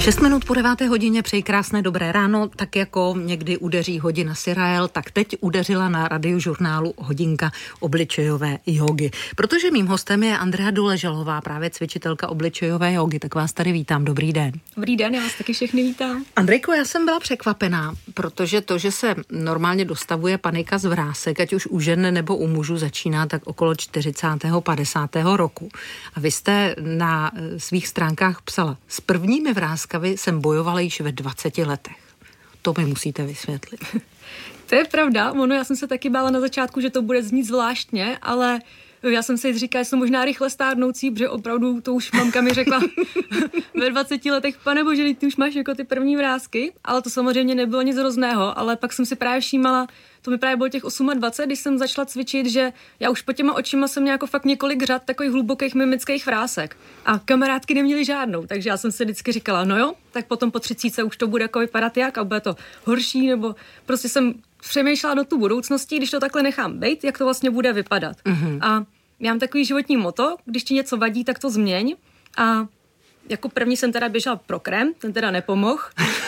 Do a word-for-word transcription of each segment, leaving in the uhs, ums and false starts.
Šest minut po deváté hodině, přeji krásné dobré ráno, tak jako někdy udeří hodina Sirael, tak teď udeřila na Radiožurnálu hodinka obličejové jógy. Protože mým hostem je Andrea Doležalová, právě cvičitelka obličejové jógy, tak vás tady vítám, dobrý den. Dobrý den, já vás taky všechny vítám. Andrejko, já jsem byla překvapená, protože to, že se normálně dostavuje panika z vrásek, ať už u žen nebo u mužů, začíná tak okolo čtyřicátého padesátého roku. A vy jste na svých stránkách psala, s prvními vrásky jsem bojovala již ve dvaceti letech. To mi musíte vysvětlit. To je pravda, ono, já jsem se taky bála na začátku, že to bude znít zvláštně, ale já jsem si říkala, že jsem možná rychle stárnoucí, protože opravdu to už mamka mi řekla ve dvaceti letech, pane bože, ty už máš jako ty první vrásky, ale to samozřejmě nebylo nic hrozného, ale pak jsem si právě všímala, to mi právě bylo těch dvacet osm, když jsem začala cvičit, že já už pod těma očima jsem měla jako fakt několik řad takových hlubokých mimických vrásek a kamarádky neměly žádnou, takže já jsem si vždycky říkala, no jo, tak potom po třicítce už to bude jako vypadat jak a bude to horší, nebo prostě jsem přemýšlela do tu budoucnosti, když to takhle nechám bejt, jak to vlastně bude vypadat. Mm-hmm. A já mám takový životní moto, když ti něco vadí, tak to změň. A jako první jsem teda běžela pro krém, ten teda nepomohl.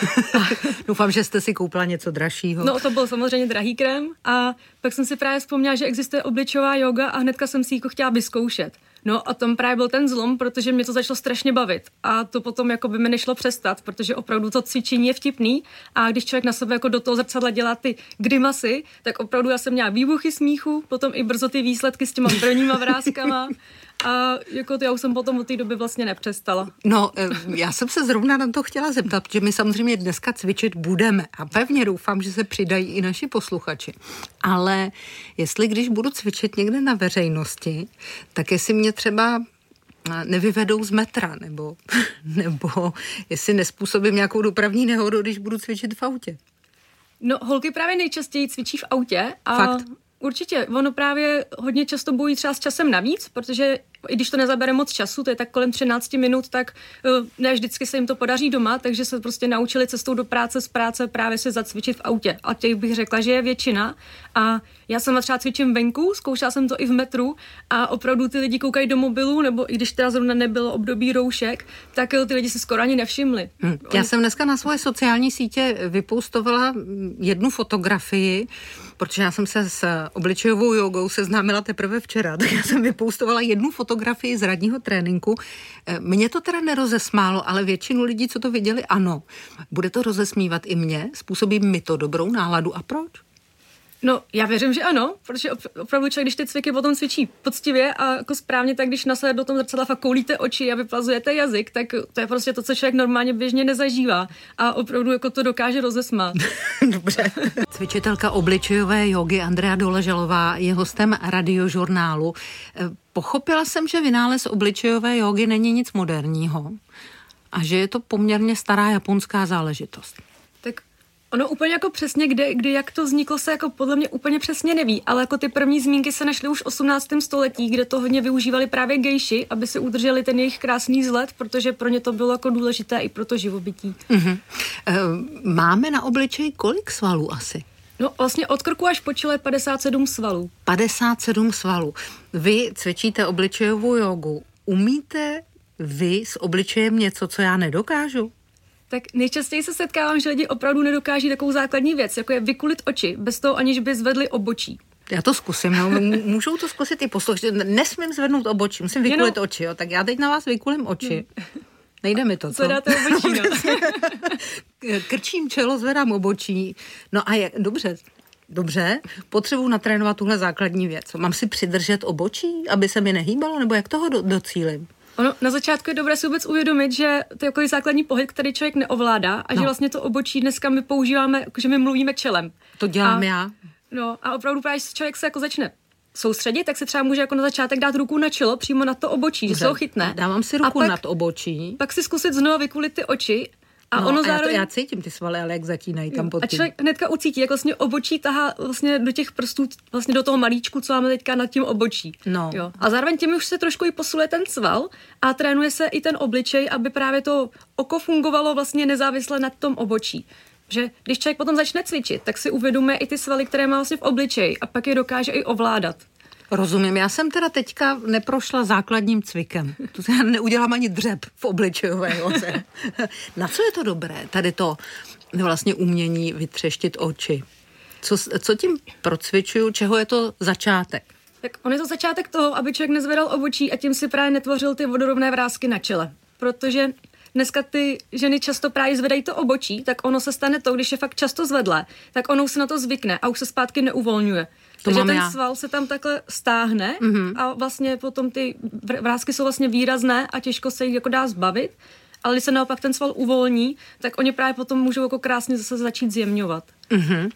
Doufám, že jste si koupila něco dražšího. No, to byl samozřejmě drahý krém. A pak jsem si právě vzpomněla, že existuje obličová jóga a hnedka jsem si ji jako chtěla vyzkoušet. No a tam právě byl ten zlom, protože mě to začalo strašně bavit. A to potom jako by mi nešlo přestat, protože opravdu to cvičení je vtipný. A když člověk na sebe jako do toho zrcadla dělá ty grimasy, tak opravdu já jsem měla výbuchy smíchu, potom i brzo ty výsledky s těma prvníma vrázkama. A jako to já už jsem potom od té doby vlastně nepřestala. No, já jsem se zrovna na to chtěla zeptat, že my samozřejmě dneska cvičit budeme a pevně doufám, že se přidají i naši posluchači. Ale jestli když budu cvičit někde na veřejnosti, tak jestli mě třeba nevyvedou z metra, nebo, nebo jestli nespůsobím nějakou dopravní nehodu, když budu cvičit v autě. No, holky právě nejčastěji cvičí v autě. A fakt? Určitě, ono právě hodně často bojí třeba s časem navíc, protože i když to nezabere moc času, to je tak kolem třináct minut, tak ne vždycky se jim to podaří doma, takže se prostě naučili cestou do práce, z práce právě se zacvičit v autě. A těch bych řekla, že je většina. A já sama třeba cvičím venku, zkoušela jsem to i v metru a opravdu ty lidi koukají do mobilu, nebo i když teda zrovna nebylo období roušek, tak ty lidi se skoro ani nevšimli. Hmm. Já Oni... jsem dneska na svoje sociální sítě vypostovala jednu fotografii, protože já jsem se s obličejovou jogou seznámila teprve včera, tak já jsem vypostovala jednu fotografii z radního tréninku. Mě to teda nerozesmálo, ale většinu lidí, co to viděli, ano. Bude to rozesmívat i mě? Způsobí mi to dobrou náladu a proč? No, já věřím, že ano, protože opravdu člověk, když ty cviky potom cvičí poctivě a jako správně, tak když na sebe do toho zrcadla fakt koulíte oči a vyplazujete jazyk, tak to je prostě to, co člověk normálně běžně nezažívá a opravdu jako to dokáže rozesmát. Dobře. Cvičitelka obličejové jógy Andrea Doležalová je hostem Radiožurnálu. Pochopila jsem, že vynález obličejové jógy není nic moderního a že je to poměrně stará japonská záležitost. Tak ono úplně jako přesně, kde, kdy, jak to vzniklo, se jako podle mě úplně přesně neví, ale jako ty první zmínky se našly už v osmnáctém století, kde to hodně využívali právě gejši, aby si udrželi ten jejich krásný vzhled, protože pro ně to bylo jako důležité i pro to živobytí. Mm-hmm. Máme na obličeji kolik svalů asi? No vlastně od krku až po čele padesát sedm svalů. padesát sedm svalů. Vy cvičíte obličejovou jógu. Umíte vy s obličejem něco, co já nedokážu? Tak nejčastěji se setkávám, že lidi opravdu nedokáží takovou základní věc, jako je vykulit oči, bez toho aniž by zvedli obočí. Já to zkusím, no. Můžou to zkusit i posluchači. Nesmím zvednout obočí, musím vykulit Jenom... oči, jo. Tak já teď na vás vykulím oči. Hmm. Nejde mi to, co? Zvedáte obočí, no. Krčím čelo, zvedám obočí. No a je, dobře, dobře, potřebuji natrénovat tuhle základní věc. Mám si přidržet obočí, aby se mi nehýbalo, nebo jak toho do, docílim? Ono, na začátku je dobré si vůbec uvědomit, že to je jako základní pohyb, který člověk neovládá a no. že vlastně to obočí dneska my používáme, že my mluvíme čelem. To dělám a, já. No a opravdu právě, když člověk se jako začne soustředit, tak se třeba může jako na začátek dát ruku na čelo, přímo na to obočí, Dobře, že se ho chytne. Dávám si ruku pak, nad obočí. Pak si zkusit znovu vykulit ty oči. A, no, ono a zároveň... já, to, já cítím ty svaly, ale jak zatínají tam pod tím. A člověk hnedka ucítí, jak vlastně obočí tahá vlastně do těch prstů, vlastně do toho malíčku, co máme teďka nad tím obočí. No. Jo. A zároveň tím už se trošku i posiluje ten sval a trénuje se i ten obličej, aby právě to oko fungovalo vlastně nezávisle nad tom obočí. Že když člověk potom začne cvičit, tak si uvědomuje i ty svaly, které má vlastně v obličeji a pak je dokáže i ovládat. Rozumím, já jsem teda teďka neprošla základním cvikem. To já neudělám ani dřep v obličejové józe. Na co je to dobré, tady to vlastně umění vytřeštit oči? Co, co tím procvičuju, čeho je to začátek? Tak on je to začátek toho, aby člověk nezvedal obočí a tím si právě netvořil ty vodorovné vrásky na čele. Protože dneska ty ženy často právě zvedají to obočí, tak ono se stane to, když je fakt často zvedlé, tak ono se na to zvykne a už se zpátky neuvolňuje. To Takže ten já. sval se tam takhle stáhne mm-hmm. a vlastně potom ty vrásky jsou vlastně výrazné a těžko se jich jako dá zbavit. Ale když se naopak ten sval uvolní, tak oni právě potom můžou jako krásně zase začít zjemňovat. Mm-hmm.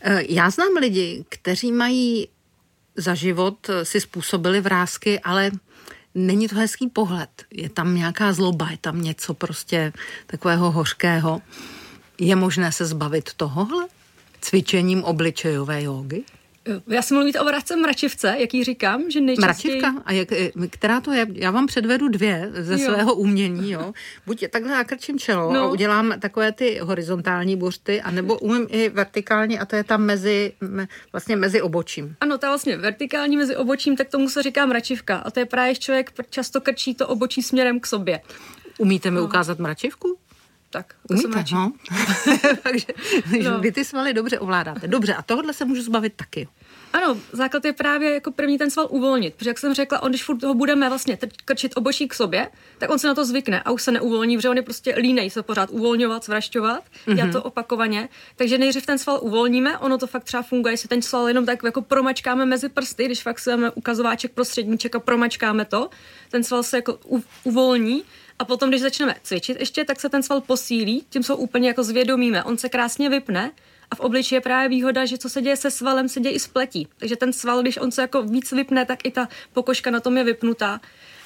Já znám lidi, kteří mají za život si způsobili vrásky, ale není to hezký pohled. Je tam nějaká zloba, je tam něco prostě takového hořkého. Je možné se zbavit tohohle cvičením obličejové jógy? Já jsem mluvit o vrásce mračivce, jak jí říkám, že nejčastěji... Mračivka? A jak, která to je? Já vám předvedu dvě ze jo. svého umění, jo. Buď takhle nakrčím čelo no. a udělám takové ty horizontální buřty, anebo umím i vertikální a to je tam mezi, vlastně mezi obočím. Ano, ta vlastně vertikální mezi obočím, tak tomu se říká mračivka. A to je právě, že člověk často krčí to obočí směrem k sobě. Umíte mi no. ukázat mračivku? Tak, umíte, no. Takže no. vy ty svaly dobře ovládáte. Dobře, a tohle se můžu zbavit taky. Ano, základ je právě jako první ten sval uvolnit, protože jak jsem řekla, on když furt ho budeme vlastně krčit obočí k sobě, tak on se na to zvykne a už se neuvolní, protože on je prostě línej se pořád uvolňovat, zvrašťovat, mm-hmm. dělat to opakovaně. Takže nejdřív ten sval uvolníme, ono to fakt třeba funguje, jestli ten sval jenom tak jako promačkáme mezi prsty, když fakt si dáme ukazováček prostředníček a promačkáme to, ten sval se jako u, uvolní. A potom, když začneme cvičit ještě, tak se ten sval posílí, tím se úplně jako zvědomíme. On se krásně vypne a v obličeji je právě výhoda, že co se děje se svalem, se děje i s pletí. Takže ten sval, když on se jako víc vypne, tak i ta pokožka na tom je vypnutá.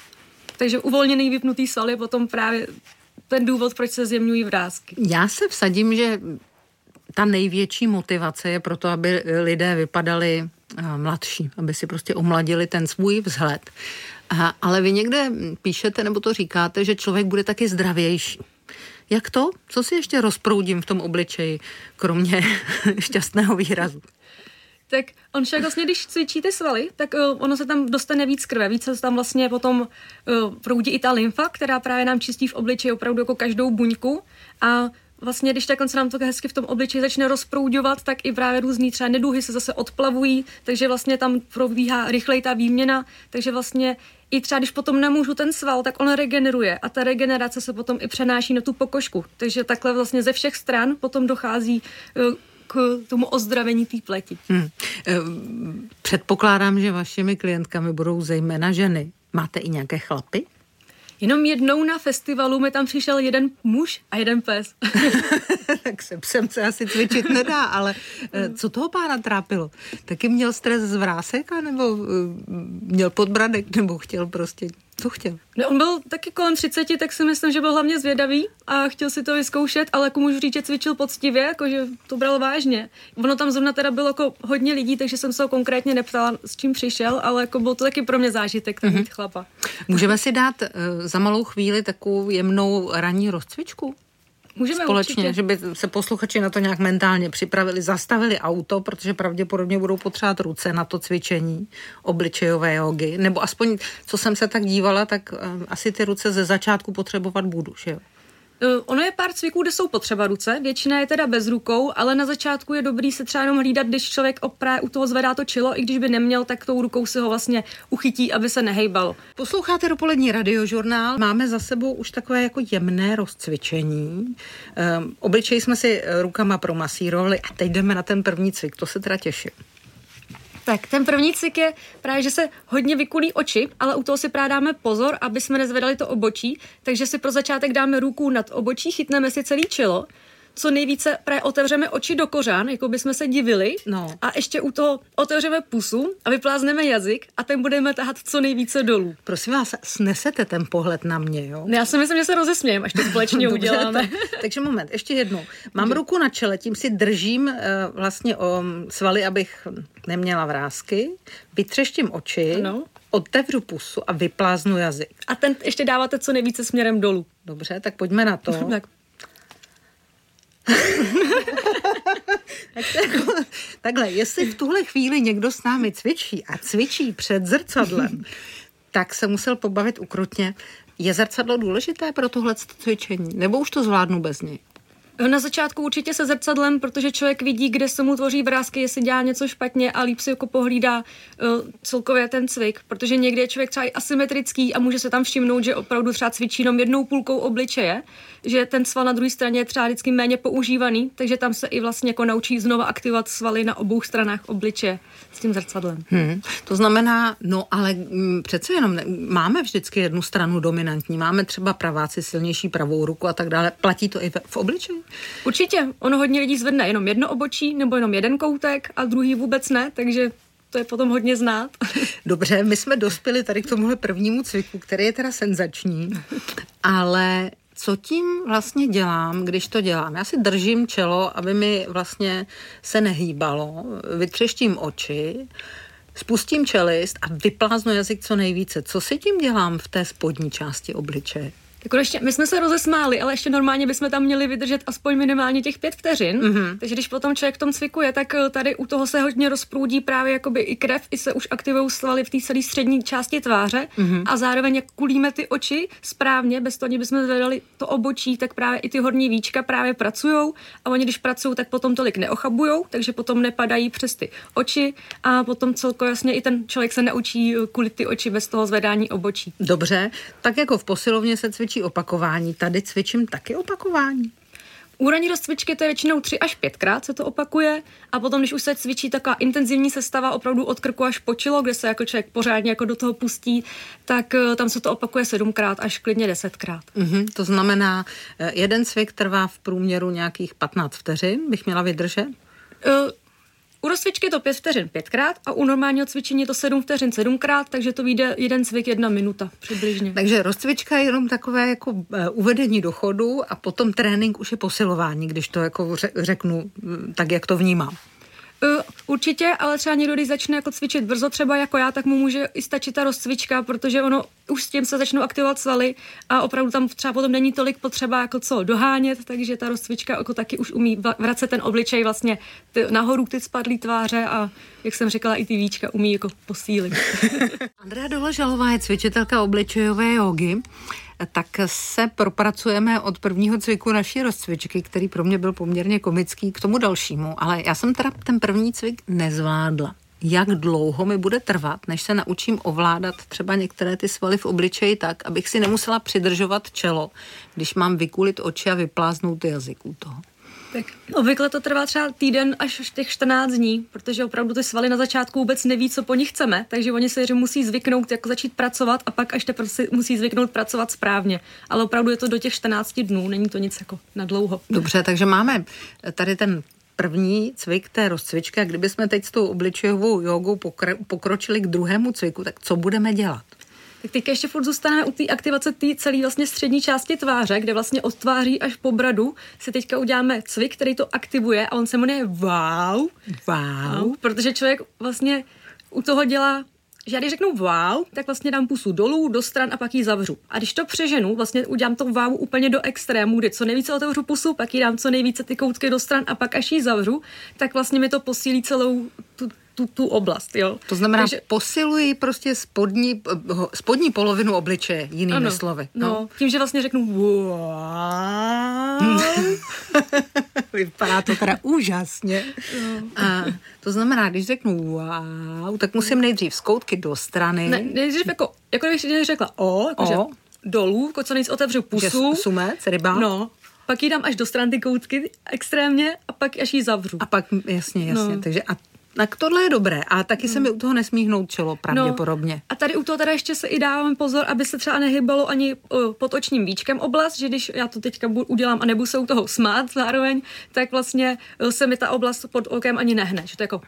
Takže uvolněný vypnutý sval je potom právě ten důvod, proč se zjemňují vrásky. Já se vsadím, že ta největší motivace je proto, aby lidé vypadali mladší, aby si prostě omladili ten svůj vzhled. Aha, ale vy někde píšete, nebo to říkáte, že člověk bude taky zdravější. Jak to? Co si ještě rozproudím v tom obličeji, kromě šťastného výrazu? Tak on však vlastně, když cvičí ty svaly, tak uh, ono se tam dostane víc krve, víc se tam vlastně potom uh, proudí i ta lymfa, která právě nám čistí v obličeji opravdu jako každou buňku a vlastně, když tak on se nám to hezky v tom obličeji začne rozproudovat, tak i právě různý třeba neduhy se zase odplavují, takže vlastně tam probíhá rychleji ta výměna, takže vlastně i třeba když potom nemůžu ten sval, tak on regeneruje a ta regenerace se potom i přenáší na tu pokožku. Takže takhle vlastně ze všech stran potom dochází k tomu ozdravení té pleti. Hmm. Předpokládám, že vašimi klientkami budou zejména ženy. Máte i nějaké chlapy? Jenom jednou na festivalu mi tam přišel jeden muž a jeden pes. Tak se psem se asi cvičit nedá, ale co toho pána trápilo? Taky měl stres z vrásek, nebo měl podbradek, nebo chtěl prostě, co chtěl? No, on byl taky kolem třiceti, tak si myslím, že byl hlavně zvědavý a chtěl si to vyzkoušet, ale jako můžu říct, že cvičil poctivě, jakože to bral vážně. Ono tam zrovna teda bylo jako hodně lidí, takže jsem se ho konkrétně neptala, s čím přišel, ale jako byl to taky pro mě zážitek, tam mít mm-hmm. chlapa. Můžeme si dát uh, za malou chvíli takovou jemnou ranní rozcvičku? Můžeme společně, určitě. Že by se posluchači na to nějak mentálně připravili, zastavili auto, protože pravděpodobně budou potřebovat ruce na to cvičení obličejové jógy, nebo aspoň, co jsem se tak dívala, tak uh, asi ty ruce ze začátku potřebovat budu, že jo? Ono je pár cviků, kde jsou potřeba ruce, většina je teda bez rukou, ale na začátku je dobrý se třeba jenom hlídat, když člověk oprá u toho zvedá to čelo, i když by neměl, tak tou rukou si ho vlastně uchytí, aby se nehejbal. Posloucháte dopolední radiožurnál, máme za sebou už takové jako jemné rozcvičení. Um, obličej jsme si rukama promasírovali a teď jdeme na ten první cvik, to se teda těším. Tak ten první cvik je právě, že se hodně vykulí oči, ale u toho si právě dáme pozor, aby jsme nezvedali to obočí, takže si pro začátek dáme ruku nad obočí, chytneme si celé čelo, co nejvíce právě otevřeme oči do kořán, jako bychom se divili no. a ještě u toho otevřeme pusu a vyplázneme jazyk a ten budeme tahat co nejvíce dolů. Prosím vás, snesete ten pohled na mě, jo? Já si myslím, že se rozesmějem, až to společně Dobře, uděláme. Tak, takže moment, ještě jednou. Mám Dobře. ruku na čele, tím si držím uh, vlastně o svaly, abych neměla vrásky, vytřeštím oči, ano. otevřu pusu a vypláznu jazyk. A ten ještě dáváte co nejvíce směrem dolů. Dobře, tak pojďme na to. Tak. Takhle, jestli v tuhle chvíli někdo s námi cvičí a cvičí před zrcadlem, tak se musel pobavit ukrutně. Je zrcadlo důležité pro tohle cvičení? Nebo už to zvládnu bez něj? Na začátku určitě se zrcadlem, protože člověk vidí, kde se mu tvoří vrásky, jestli dělá něco špatně a líp si jako pohlídá uh, celkově ten cvik, protože někdy je člověk třeba i asymetrický a může se tam všimnout, že opravdu třeba cvičí jenom jednou půlkou obličeje, že ten sval na druhé straně je třeba vždycky méně používaný, takže tam se i vlastně jako naučí znova aktivovat svaly na obou stranách obličeje s tím zrcadlem. Hmm, to znamená, no ale m, přece jenom ne, máme vždycky jednu stranu dominantní, máme třeba praváci silnější pravou ruku a tak dále. Platí to i v, v obličeji? Určitě. Ono hodně lidí zvedne jenom jedno obočí nebo jenom jeden koutek a druhý vůbec ne, takže to je potom hodně znát. Dobře, my jsme dospěli tady k tomuhle prvnímu cviku, který je teda senzační, ale co tím vlastně dělám, když to dělám? Já si držím čelo, aby mi vlastně se nehýbalo, vytřeštím oči, spustím čelist a vypláznu jazyk co nejvíce. Co si tím dělám v té spodní části obličeje? Jako ještě, my jsme se rozesmáli, ale ještě normálně bychom tam měli vydržet aspoň minimálně těch pět vteřin. Mm-hmm. Takže když potom člověk v tom cvikuje, tak tady u toho se hodně rozproudí právě jakoby i krev, i se už aktivují svaly v té celé střední části tváře mm-hmm. a zároveň jak kulíme ty oči správně, bez toho, bychom zvedali to obočí, tak právě i ty horní víčka právě pracujou a oni když pracují, tak potom tolik neochabujou, takže potom nepadají přes ty oči a potom celko jasně i ten člověk se naučí kulit ty oči bez toho zvedání obočí. Dobře, tak jako v posilovně se cvičí opakování. Tady cvičím taky opakování. U ranní rozcvičky to je většinou tři až pětkrát se to opakuje a potom, když už se cvičí taková intenzivní sestava opravdu od krku až po čelo, kde se jako člověk pořádně jako do toho pustí, tak tam se to opakuje sedmkrát až klidně desetkrát. Mm-hmm, to znamená, jeden cvik trvá v průměru nějakých patnáct vteřin, bych měla vydržet? Uh, U rozcvičky je to pět vteřin pětkrát a u normálního cvičení je to sedm vteřin sedmkrát, takže to vyjde jeden cvik jedna minuta přibližně. Takže rozcvička je jenom takové jako uvedení do chodu a potom trénink už je posilování, když to jako řeknu tak, jak to vnímám. Určitě, ale třeba někdo, když začne jako cvičit brzo třeba jako já, tak mu může i stačit ta rozcvička, protože ono už s tím se začnou aktivovat svaly a opravdu tam třeba potom není tolik potřeba jako co dohánět, takže ta rozcvička jako taky už umí vracet ten obličej vlastně ty, nahoru ty spadlý tváře a jak jsem říkala, i ty víčka umí jako posílit. Andrea Doležalová je cvičitelka obličejové jógy. Tak se propracujeme od prvního cviku naší rozcvičky, který pro mě byl poměrně komický, k tomu dalšímu, ale já jsem teda ten první cvik nezvládla. Jak dlouho mi bude trvat, než se naučím ovládat třeba některé ty svaly v obličeji tak, abych si nemusela přidržovat čelo, když mám vykulit oči a vypláznout jazyk u toho? Tak obvykle to trvá třeba týden až těch čtrnáct dní, protože opravdu ty svaly na začátku vůbec neví, co po nich chceme, takže oni se musí zvyknout jako začít pracovat a pak až teprve si musí zvyknout pracovat správně. Ale opravdu je to do těch čtrnácti dnů, není to nic jako na dlouho. Dobře, takže máme tady ten první cvik té rozcvičky a kdybychom teď s tou obličejovou jogou pokr- pokročili k druhému cviku, tak co budeme dělat? Tak teďka ještě furt zůstaneme u té aktivace té celé vlastně střední části tváře, kde vlastně od tváří až po bradu si teďka uděláme cvik, který to aktivuje a on se jmenuje wow. Wow. Protože člověk vlastně u toho dělá, že já když řeknu wow, tak vlastně dám pusu dolů, do stran a pak ji zavřu. A když to přeženu, vlastně udělám to wow úplně do extrému, kdy co nejvíce otevřu pusu, pak ji dám co nejvíce ty koutky do stran a pak až ji zavřu, tak vlastně mi to posílí celou tu Tu, tu oblast, jo. To znamená, takže posiluji prostě spodní, spodní polovinu obličeje, jinými ano, slovy. No. no, tím, že vlastně řeknu wow. Vypadá to teda úžasně. No. A to znamená, když řeknu wow, tak musím nejdřív skoutky do strany. Ne, nejdřív jako, jako když řekla o, jakože dolů, jako co nejvíc otevřu pusu. Sumec, ryba. No. Pak jí dám až do strany ty koutky extrémně a pak až ji zavřu. A pak, jasně, jasně. No. Takže a tak tohle je dobré. A taky se mi u toho nesmí hnout čelo, pravděpodobně. No, a tady u toho teda ještě se i dáváme pozor, aby se třeba nehybalo ani uh, pod očním víčkem oblast, že když já to teďka udělám a nebudu se u toho smát zároveň, tak vlastně uh, se mi ta oblast pod okem ani nehne. Že to je jako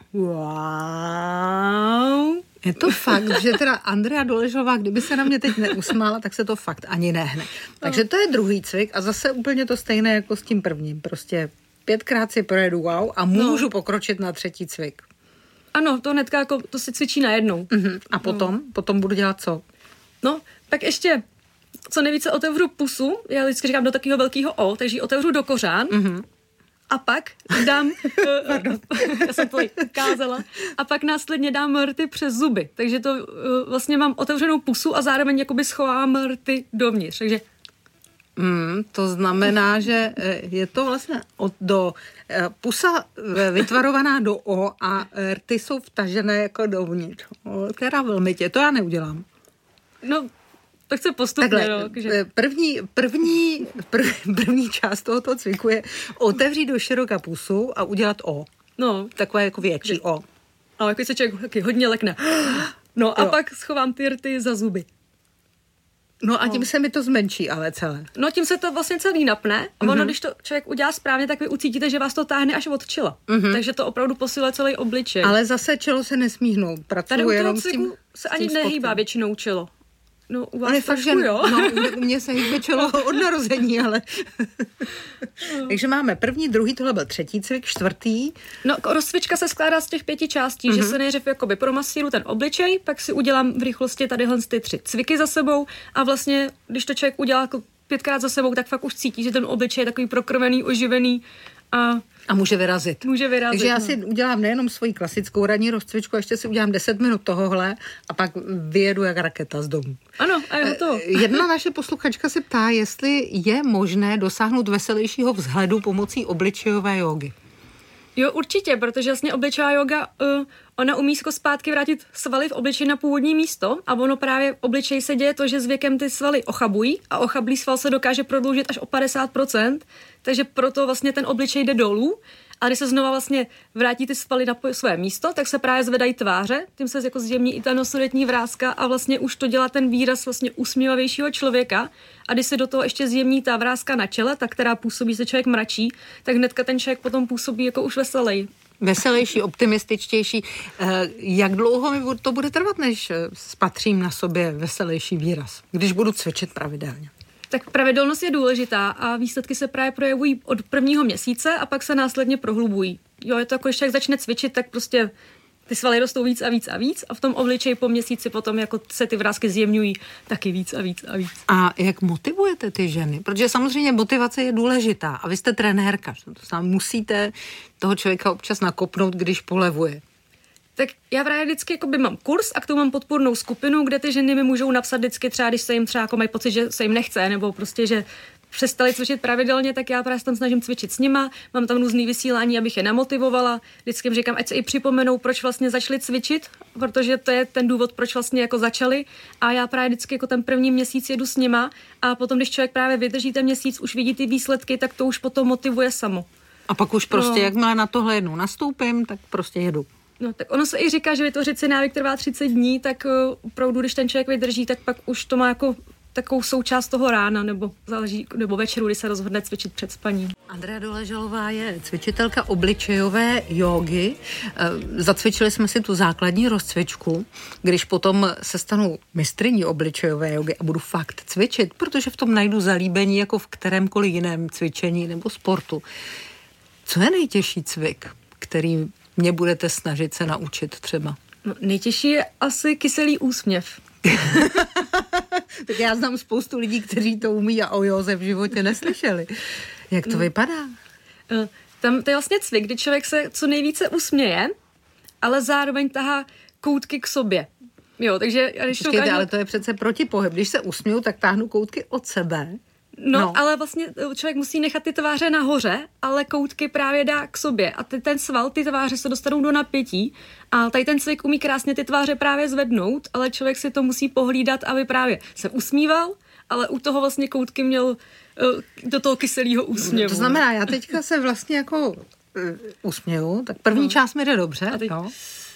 wow. Je to fakt, že teda Andrea Doležalová, kdyby se na mě teď neusmála, tak se to fakt ani nehne. Takže to je druhý cvik a zase úplně to stejné jako s tím prvním. Prostě pětkrát si projedu wow a můžu no. pokročit na třetí cvik. Ano, to hnedka jako, to se cvičí najednou. Uh-huh. A potom? No. Potom budu dělat co? No, tak ještě co nejvíce otevřu pusu, já vždycky říkám do takového velkého O, takže ji otevřu do kořán. Uh-huh. a pak dám, já jsem to ukázala, a pak následně dám rty přes zuby. Takže to uh, vlastně mám otevřenou pusu a zároveň jakoby schovám rty dovnitř. Takže Mm, to znamená, že je to vlastně od do pusa vytvarovaná do O a rty jsou vtažené jako dovnitř. O, teda velmi tě, to já neudělám. No, tak se postupně. Takhle, no, že... první, první, prv, první část tohoto cviku je otevřít do široka pusu a udělat O. No. Takové jako větší že... O. Ale jako se člověk taky hodně lekne. No a jo. Pak schovám ty rty za zuby. No a tím no. se mi to zmenší ale celé. No tím se to vlastně celý napne a ono, mm-hmm. když to člověk udělá správně, tak vy ucítíte, že vás to táhne až od čela. Mm-hmm. Takže to opravdu posiluje celý obličej. Ale zase čelo se nesmí hnout. Tady u toho cviku se ani nehýbá většinou čelo. No u vás ale trošku, fakt, že, jo? No, u mě se hýbe čelo od narození, ale... no. Takže máme první, druhý, tohle byl třetí cvik, čtvrtý. No, rozcvička se skládá z těch pěti částí, mm-hmm. že se nejdřív jakoby promasíru ten obličej, pak si udělám v rychlosti tadyhle ty tři cviky za sebou a vlastně, když to člověk udělá jako pětkrát za sebou, tak fakt už cítí, že ten obličej je takový prokrvený, oživený a... A může vyrazit. Může vyrazit. Takže já no. si udělám nejenom svoji klasickou ranní rozcvičku, a ještě si udělám deset minut tohohle a pak vyjedu jak raketa z domu. Ano, a je to. Jedna naše posluchačka se ptá, jestli je možné dosáhnout veselějšího vzhledu pomocí obličejové jógy. Jo, určitě, protože vlastně obličejová jóga, uh, ona umí jako zpátky vrátit svaly v obličeji na původní místo a ono právě v obličeji se děje to, že s věkem ty svaly ochabují a ochablý sval se dokáže prodloužit až o padesát procent, takže proto vlastně ten obličej jde dolů a když se znova vlastně vrátí ty svaly na své místo, tak se právě zvedají tváře, tím se jako zjemní i ta nosoretní vrázka a vlastně už to dělá ten výraz vlastně usměvavějšího člověka a když se do toho ještě zjemní ta vrázka na čele, ta, která působí, že člověk mračí, tak hnedka ten člověk potom působí jako už veselý. Veselější, optimističtější. Jak dlouho mi to bude trvat, než spatřím na sobě veselější výraz, když budu cvičit pravidelně? Tak pravidelnost je důležitá a výsledky se právě projevují od prvního měsíce a pak se následně prohlubují. Jo, je to jako, když člověk začne cvičit, tak prostě ty svaly rostou víc a víc a víc a v tom obličeji po měsíci potom jako se ty vrásky zjemňují taky víc a víc a víc. A jak motivujete ty ženy? Protože samozřejmě motivace je důležitá a vy jste trenérka, to sám musíte toho člověka občas nakopnout, když polevuje. Tak já právě vždycky jakoby mám kurz a k tomu mám podpůrnou skupinu, kde ty ženy mi můžou napsat vždycky třeba, když se jim třeba jako mají pocit, že se jim nechce, nebo prostě, že přestali cvičit pravidelně, tak já právě tam snažím cvičit s nima, mám tam různý vysílání, abych je namotivovala, vždycky jim říkám, ať se i připomenou, proč vlastně začali cvičit, protože to je ten důvod, proč vlastně jako začali a já právě vždycky jako ten první měsíc jedu s nima a potom, když člověk právě vydrží ten měsíc, už vidí ty výsledky, tak to už potom motivuje samo. A pak už prostě, no. jakmile na tohle jednou nastoupím, tak prostě jedu. No, tak ono se i říká, že vytvořit si návyk trvá třicet dní, tak uh, opravdu, když ten člověk vydrží, tak pak už to má jako takovou součást toho rána, nebo záleží, nebo večeru, kdy se rozhodne cvičit před spaním. Andrea Doležalová je cvičitelka obličejové jógy. Zacvičili jsme si tu základní rozcvičku, když potom se stanu mistryní obličejové jógy a budu fakt cvičit, protože v tom najdu zalíbení jako v kterémkoliv jiném cvičení nebo sportu. Co je nejtěžší cvik, který mě budete snažit se naučit třeba? No, nejtěžší je asi kyselý úsměv. Tak já znám spoustu lidí, kteří to umí a o józe v životě neslyšeli. Jak to no. vypadá? Tam to je vlastně cvik, kdy člověk se co nejvíce usměje, ale zároveň tahá koutky k sobě. Jo, takže... Když Počkejte, ukážu... ale to je přece protipohyb. Když se usměju, tak táhnu koutky od sebe. No, no, ale vlastně člověk musí nechat ty tváře nahoře, ale koutky právě dá k sobě. A ty, ten sval, ty tváře se dostanou do napětí. A tady ten cvik umí krásně ty tváře právě zvednout, ale člověk si to musí pohlídat, aby právě se usmíval, ale u toho vlastně koutky měl uh, do toho kyselého úsměvu. To znamená, já teďka se vlastně jako uh, usměju, tak první no. část mi jde dobře. A teď... no.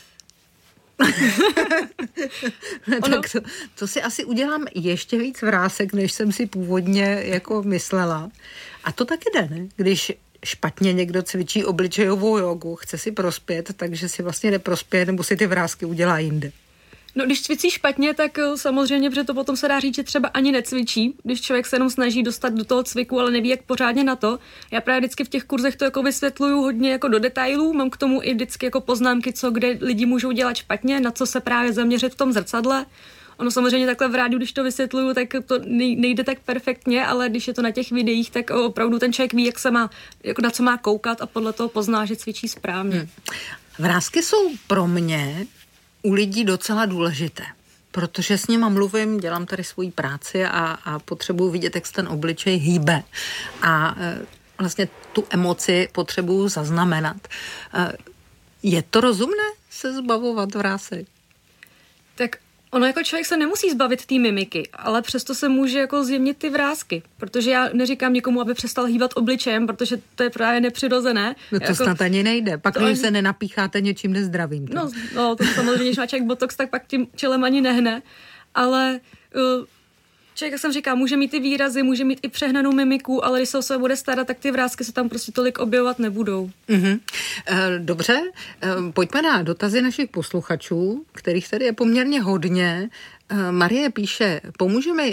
tak to, to si asi udělám ještě víc vrásek, než jsem si původně jako myslela. A to taky jde, ne? Když špatně někdo cvičí obličejovou jogu, chce si prospět, takže si vlastně neprospěje, nebo si ty vrásky udělá jinde. No, když cvičí špatně, tak samozřejmě, protože to potom se dá říct, že třeba ani necvičí, když člověk se jenom snaží dostat do toho cviku, ale neví, jak pořádně na to. Já právě vždycky v těch kurzech to jako vysvětluju hodně jako do detailů, mám k tomu i vždycky jako poznámky, co kde lidi můžou dělat špatně, na co se právě zaměřit v tom zrcadle. Ono samozřejmě takhle v rádiu, když to vysvětluju, tak to nejde tak perfektně, ale když je to na těch videích, tak opravdu ten člověk ví, jak se má, jako na co má koukat a podle toho pozná, že cvičí správně. Hmm. Vrásky jsou pro mě u lidí docela důležité, protože s nima mluvím, dělám tady svoji práci a, a potřebuji vidět, jak se ten obličej hýbe. A e, vlastně tu emoci potřebuji zaznamenat. E, je to rozumné se zbavovat vrásek? Tak ono jako člověk se nemusí zbavit té mimiky, ale přesto se může jako zjemnit ty vrásky, protože já neříkám nikomu, aby přestal hýbat obličejem, protože to je právě nepřirozené. No to jako, snad ani nejde, pak když ani... se nenapícháte něčím nezdravým. No, no, to samozřejmě, když má člověk botox, tak pak tím čelem ani nehne, ale uh, člověk, jak jsem říkal, může mít ty výrazy, může mít i přehnanou mimiku, ale když se o sebe bude starat, tak ty vrásky se tam prostě tolik objevovat nebudou. Mm-hmm. Dobře, pojďme na dotazy našich posluchačů, kterých tady je poměrně hodně. Marie píše, pomůže mi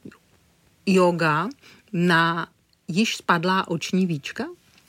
yoga na již spadlá oční víčka?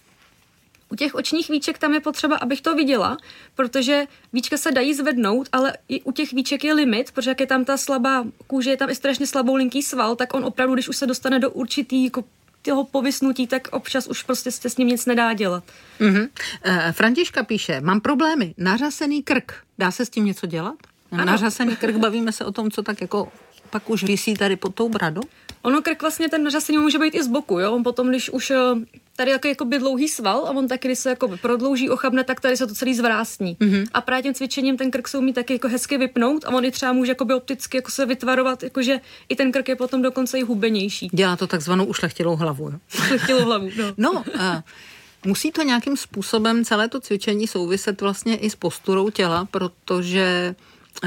U těch očních víček tam je potřeba, abych to viděla, protože víčka se dají zvednout, ale i u těch víček je limit, protože jak je tam ta slabá kůže, je tam i strašně slabou linký sval, tak on opravdu, když už se dostane do určitý jako toho povysnutí, tak občas už prostě se s ním nic nedá dělat. Mm-hmm. E, Františka píše, mám problémy, nařasený krk, dá se s tím něco dělat? Ano. Nařasený krk, bavíme se o tom, co tak jako pak už visí tady pod tou bradou? Ono krk vlastně ten nařasený může být i z boku, jo? On potom, když už tady jako, jako by dlouhý sval a on taky, když se jako prodlouží, ochabne, tak tady se to celý zvrásní. Mm-hmm. A právě tím cvičením ten krk se umí taky jako hezky vypnout a on i třeba může jako by opticky jako se vytvarovat, jakože i ten krk je potom dokonce i hubenější. Dělá to takzvanou ušlechtilou hlavu, jo? Ušlechtilou hlavu, no. No, uh, musí to nějakým způsobem celé to cvičení souviset vlastně i s posturou těla, protože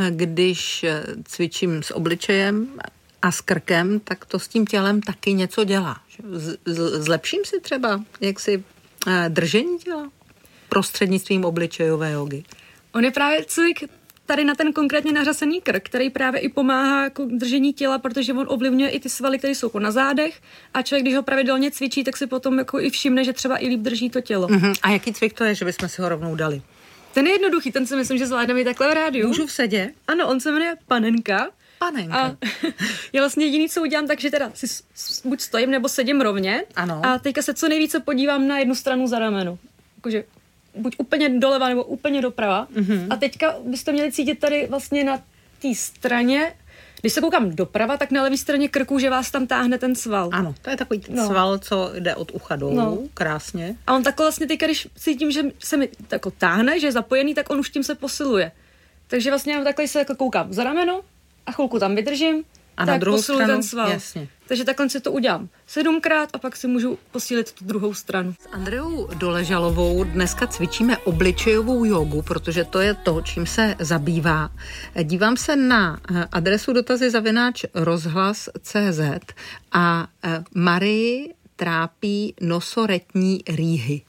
když cvičím s obličejem a s krkem, tak to s tím tělem taky něco dělá. Z, z, zlepším si třeba jaksi držení těla prostřednictvím obličejové jogy. On je právě cvik tady na ten konkrétně nařasený krk, který právě i pomáhá jako držení těla, protože on ovlivňuje i ty svaly, které jsou jako na zádech a člověk, když ho pravidelně cvičí, tak si potom jako i všimne, že třeba i líp drží to tělo. Uh-huh. A jaký cvik to je, že bychom si ho rovnou dali? Ten je jednoduchý, ten si myslím, že zvládneme i takhle v rádiu. Můžu v sedě? Ano, on se jmenuje Panenka. Panenka. A je vlastně jediný, co udělám, takže teda si buď stojím nebo sedím rovně. Ano. A teďka se co nejvíce podívám na jednu stranu za rameno. Jakože buď úplně doleva nebo úplně doprava. Mm-hmm. A teďka byste měli cítit tady vlastně na té straně, když se koukám doprava, tak na levé straně krku, že vás tam táhne ten sval. Ano, to je takový no. sval, co jde od ucha dolů, no. Krásně. A on takhle vlastně teďka, když cítím, že se mi tako táhne, že je zapojený, tak on už tím se posiluje. Takže vlastně takhle se jako koukám za rameno a chvilku tam vydržím, a tak na druhou stranu, ten sval. Jasně. Takže takhle si to udělám sedmkrát a pak si můžu posílit tu druhou stranu. S Andreou Doležalovou dneska cvičíme obličejovou jogu, protože to je to, čím se zabývá. Dívám se na adresu dotazy zavináč rozhlas tečka cé zet a Marii trápí nosoretní rýhy.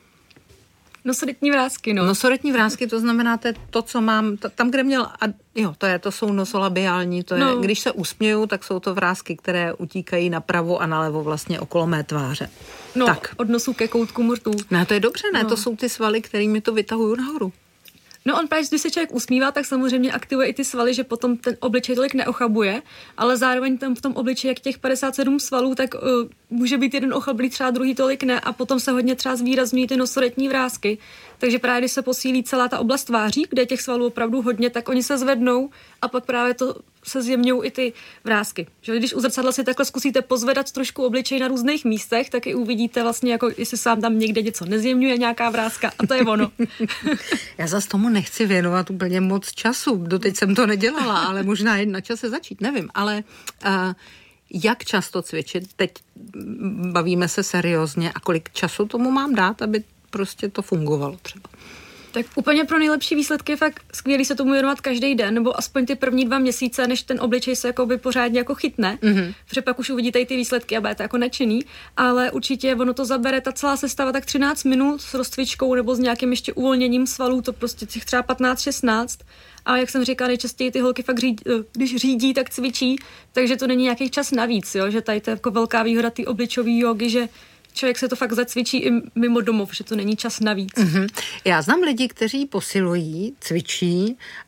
Nosoretní vrásky, no. Nosoretní vrásky, to znamená to, to co mám, to, tam, kde měl, a, jo, to je, to jsou nosolabiální, to je, no. Když se usměju, tak jsou to vrásky, které utíkají napravo a nalevo vlastně okolo mé tváře. No, tak. Od nosu ke koutku rtů. No, to je dobře, ne? No. To jsou ty svaly, kterými to vytahují nahoru. No on právě, když se člověk usmívá, tak samozřejmě aktivuje i ty svaly, že potom ten obličej tolik neochabuje, ale zároveň tam v tom obličeji, jak těch padesát sedm svalů, tak uh, může být jeden ochablý, třeba druhý tolik ne a potom se hodně třeba zvýrazňují ty nosoretní vrásky. Takže právě, když se posílí celá ta oblast tváří, kde je těch svalů opravdu hodně, tak oni se zvednou a pak právě to se zjemňují i ty vrásky. Že když u zrcadla si takhle zkusíte pozvedat trošku obličej na různých místech, tak i uvidíte vlastně, jako jestli se vám tam někde něco nezjemňuje, nějaká vrázka a to je ono. Já zase tomu nechci věnovat úplně moc času. Doteď jsem to nedělala, ale možná jen na čase začít, nevím. Ale uh, jak často cvičit? Teď bavíme se seriózně a kolik času tomu mám dát, aby prostě to fungovalo třeba? Tak úplně pro nejlepší výsledky je fakt skvělý se tomu věnovat každý den, nebo aspoň ty první dva měsíce, než ten obličej se jako by pořádně jako chytne. Mm-hmm. Protože pak už uvidíte i ty výsledky a budete jako nadšený, ale určitě ono to zabere, ta celá sestava tak třináct minut s rozcvičkou nebo s nějakým ještě uvolněním svalů, to prostě těch třeba patnáct šestnáct. A jak jsem říkala, nejčastěji ty holky fakt řídí, když řídí, tak cvičí, takže to není nějaký čas navíc, jo? Že tady to je jako velká výhoda té obličové jogy, že člověk se to fakt zacvičí i mimo domov, že to není čas navíc. Mm-hmm. Já znám lidi, kteří posilují, cvičí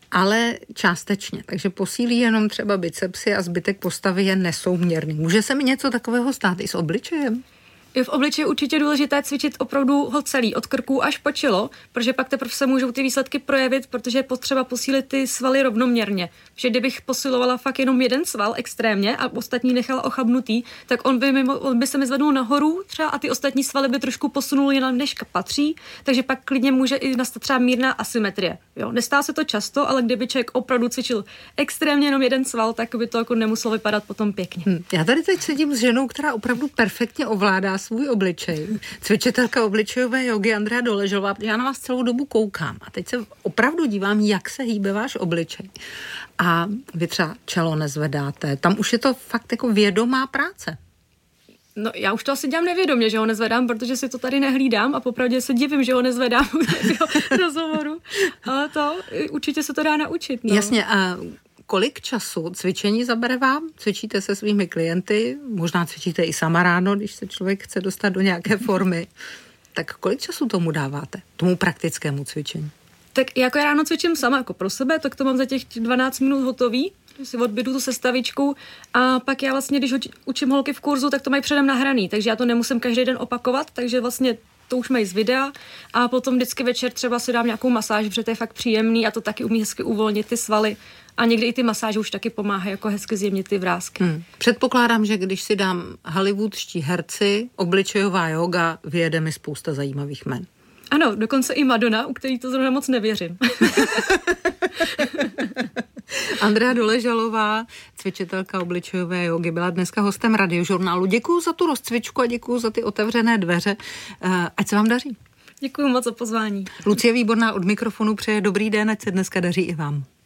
ale částečně. Takže posílí jenom třeba bicepsy a zbytek postavy je nesouměrný. Může se mi něco takového stát i s obličejem? Je v obličeji určitě důležité cvičit opravdu ho celý, od krků až po čelo, protože pak teprve se můžou ty výsledky projevit, protože je potřeba posílit ty svaly rovnoměrně. Protože kdybych posilovala fakt jenom jeden sval extrémně a ostatní nechala ochabnutý, tak on by, mimo, on by se mi zvednul nahoru třeba a ty ostatní svaly by trošku posunul jinam, než patří, takže pak klidně může i nastat třeba mírná asymetrie. Jo, nestá se to často, ale kdyby člověk opravdu cvičil extrémně jenom jeden sval, tak by to jako nemuselo vypadat potom pěkně. Hmm. Já tady teď sedím s ženou, která opravdu perfektně ovládá svůj obličej. Cvičitelka obličejové jogy Andrea Doležalová, já na vás celou dobu koukám a teď se opravdu dívám, jak se hýbe váš obličej. A vy třeba čelo nezvedáte, tam už je to fakt jako vědomá práce. No, já už to asi dělám nevědomě, že ho nezvedám, protože si to tady nehlídám a popravdě se divím, že ho nezvedám v rozhovoru. Ale to určitě se to dá naučit. No. Jasně, a kolik času cvičení zabere vám? Cvičíte se svými klienty, možná cvičíte i sama ráno, když se člověk chce dostat do nějaké formy. Tak kolik času tomu dáváte, tomu praktickému cvičení? Tak jako já ráno cvičím sama jako pro sebe, tak to mám za těch dvanáct minut hotový, si odbydu tu sestavičku a pak já vlastně, když učím holky v kurzu, tak to mají předem nahraný, takže já to nemusím každý den opakovat, takže vlastně to už mají z videa a potom vždycky večer třeba si dám nějakou masáž, protože to je fakt příjemný a to taky umí hezky uvolnit ty svaly a někdy i ty masáže už taky pomáhají jako hezky zjemnit ty vrásky. Hmm. Předpokládám, že když si dám hollywoodští herci, obličejová yoga, vyjede mi spousta zajímavých jmen. Ano, dokonce i Madonna, u který to zrovna moc nevěřím. Andrea Doležalová, cvičitelka obličejové jogy, byla dneska hostem Radiožurnálu. Děkuju za tu rozcvičku a děkuju za ty otevřené dveře. Ať se vám daří. Děkuju moc za pozvání. Lucie Výborná od mikrofonu přeje dobrý den, ať se dneska daří i vám.